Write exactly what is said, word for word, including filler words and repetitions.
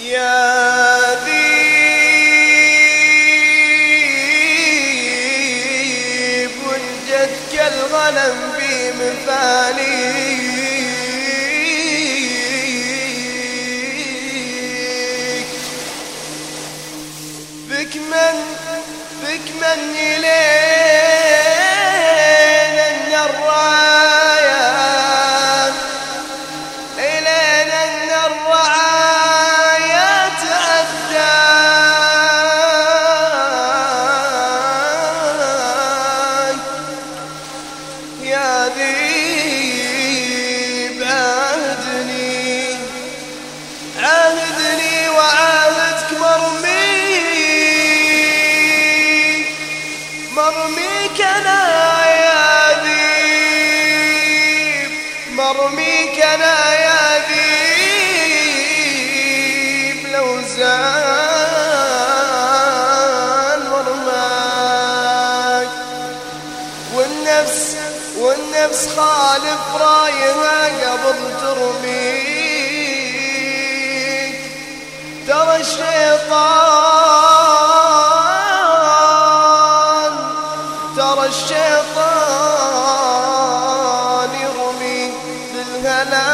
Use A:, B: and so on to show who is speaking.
A: يا ذيب وجدك الغنم بمفاليك، بك من بك من إلينا ان الراية إلينا ان الرعاية تعداك. يا ذيب عهدني عهدني وعاهدك مرمي مرميك أنا يا ذيب مرميك أنا يا ذيب لو زال مرماك. والنفس والنفس خالف رايها قبل ترميك. ترى الشيطان ترى الشيطان يرمي بالهلاك